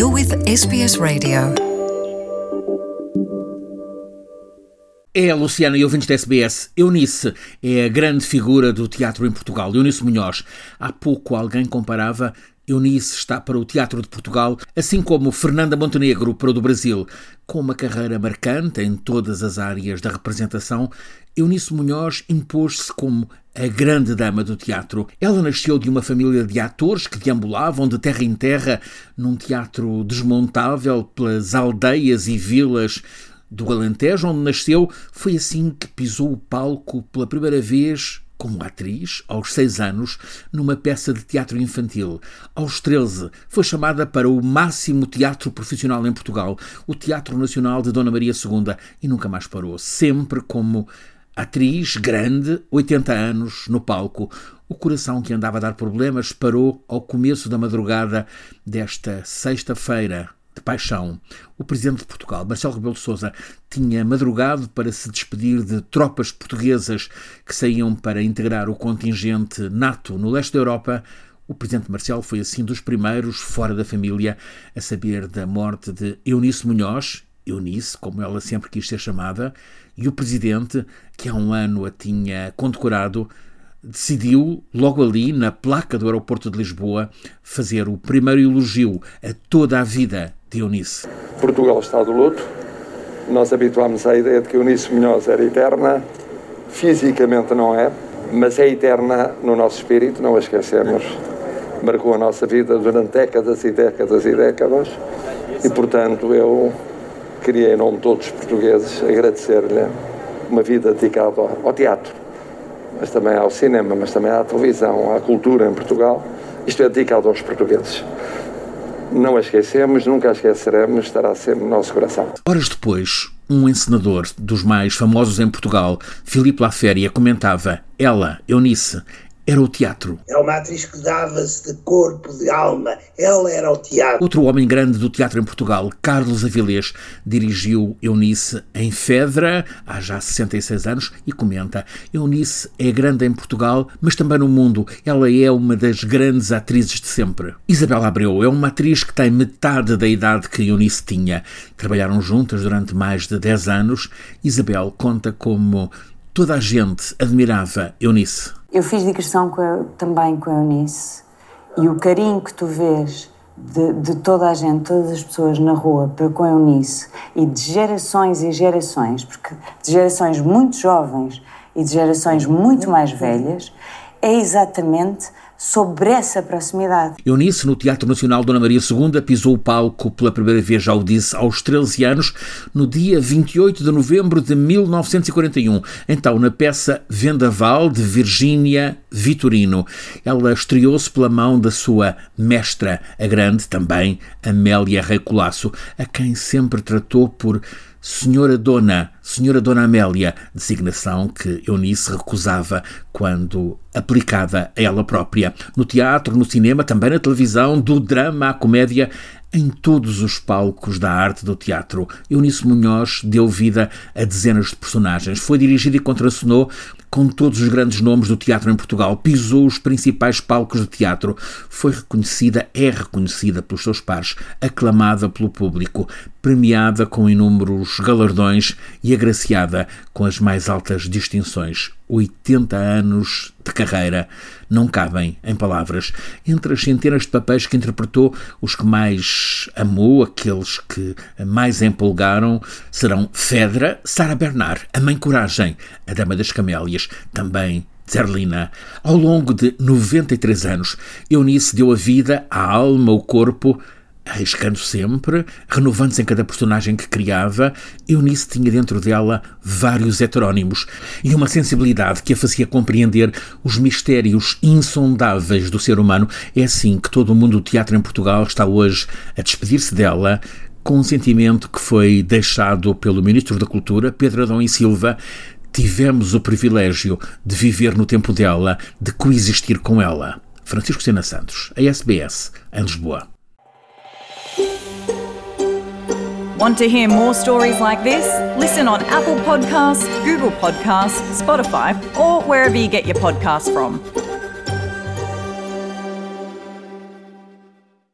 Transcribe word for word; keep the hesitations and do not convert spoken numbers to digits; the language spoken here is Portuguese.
You're with S B S Radio. É a Luciana e ouvintes da S B S. Eunice é a grande figura do teatro em Portugal. Eunice Munhoz. Há pouco alguém comparava Eunice está para o Teatro de Portugal, assim como Fernanda Montenegro para o do Brasil. Com uma carreira marcante em todas as áreas da representação, Eunice Munhoz impôs-se como a grande dama do teatro. Ela nasceu de uma família de atores que deambulavam de terra em terra num teatro desmontável pelas aldeias e vilas do Alentejo, onde nasceu. Foi assim que pisou o palco pela primeira vez como atriz, aos seis anos, numa peça de teatro infantil. Aos treze, foi chamada para o máximo teatro profissional em Portugal, o Teatro Nacional de Dona Maria segunda, e nunca mais parou. Sempre como atriz grande, oitenta anos, no palco. O coração que andava a dar problemas parou ao começo da madrugada desta sexta-feira de paixão. O Presidente de Portugal, Marcelo Rebelo de Sousa, tinha madrugado para se despedir de tropas portuguesas que saíam para integrar o contingente NATO no leste da Europa. O Presidente Marcelo foi assim dos primeiros, fora da família, a saber da morte de Eunice Munhoz, Eunice, como ela sempre quis ser chamada, e o Presidente, que há um ano a tinha condecorado, decidiu, logo ali, na placa do aeroporto de Lisboa, fazer o primeiro elogio a toda a vida de Eunice. Portugal está de luto. Nós habituámos à ideia de que Eunice Munhoz era eterna. Fisicamente não é, mas é eterna no nosso espírito, não a esquecemos. Marcou a nossa vida durante décadas e décadas e décadas. E, portanto, eu queria, em nome de todos os portugueses, agradecer-lhe uma vida dedicada ao teatro, mas também ao cinema, mas também à televisão, à cultura em Portugal. Isto é dedicado aos portugueses. Não a esquecemos, nunca a esqueceremos, estará sempre no nosso coração. Horas depois, um encenador dos mais famosos em Portugal, Filipe Laféria, comentava: ela, Eunice, era o teatro. É uma atriz que dava-se de corpo, de alma. Ela era o teatro. Outro homem grande do teatro em Portugal, Carlos Avilés, dirigiu Eunice em Fedra, há já sessenta e seis anos, e comenta: Eunice é grande em Portugal, mas também no mundo. Ela é uma das grandes atrizes de sempre. Isabel Abreu é uma atriz que tem metade da idade que Eunice tinha. Trabalharam juntas durante mais de dez anos. Isabel conta como toda a gente admirava Eunice. Eu fiz digressão com a, também com a Eunice, e o carinho que tu vês de, de toda a gente, todas as pessoas na rua para com a Eunice, e de gerações e gerações, porque de gerações muito jovens e de gerações muito mais velhas, é exatamente sobre essa proximidade. Eunice, no Teatro Nacional Dona Maria segunda, pisou o palco pela primeira vez, já o disse, aos treze anos, no dia vinte e oito de novembro de mil novecentos e quarenta e um, então na peça Vendaval, de Virgínia Vitorino. Ela estreou-se pela mão da sua mestra, a grande também, Amélia Rei Colasso, a quem sempre tratou por Senhora Dona, Senhora Dona Amélia, designação que Eunice recusava quando aplicada a ela própria. No teatro, no cinema, também na televisão, do drama à comédia, em todos os palcos da arte do teatro, Eunice Munhoz deu vida a dezenas de personagens. Foi dirigida e contracenou com todos os grandes nomes do teatro em Portugal. Pisou os principais palcos de teatro. Foi reconhecida, é reconhecida pelos seus pares, aclamada pelo público, premiada com inúmeros galardões e agraciada com as mais altas distinções. oitenta anos de carreira não cabem em palavras. Entre as centenas de papéis que interpretou, os que mais amou, aqueles que mais empolgaram, serão Fedra, Sara Bernard, a Mãe Coragem, a Dama das Camélias, também Zerlina. Ao longo de noventa e três anos, Eunice deu a vida, a alma, o corpo, arriscando sempre, renovando-se em cada personagem que criava. Eunice tinha dentro dela vários heterónimos e uma sensibilidade que a fazia compreender os mistérios insondáveis do ser humano. É assim que todo o mundo do teatro em Portugal está hoje a despedir-se dela, com um sentimento que foi deixado pelo Ministro da Cultura, Pedro Adão e Silva. Tivemos o privilégio de viver no tempo dela, de coexistir com ela. Francisco Sena Santos, a S B S, em Lisboa. Want to hear more stories like this? Listen on Apple Podcasts, Google Podcasts, Spotify, or wherever you get your podcasts from.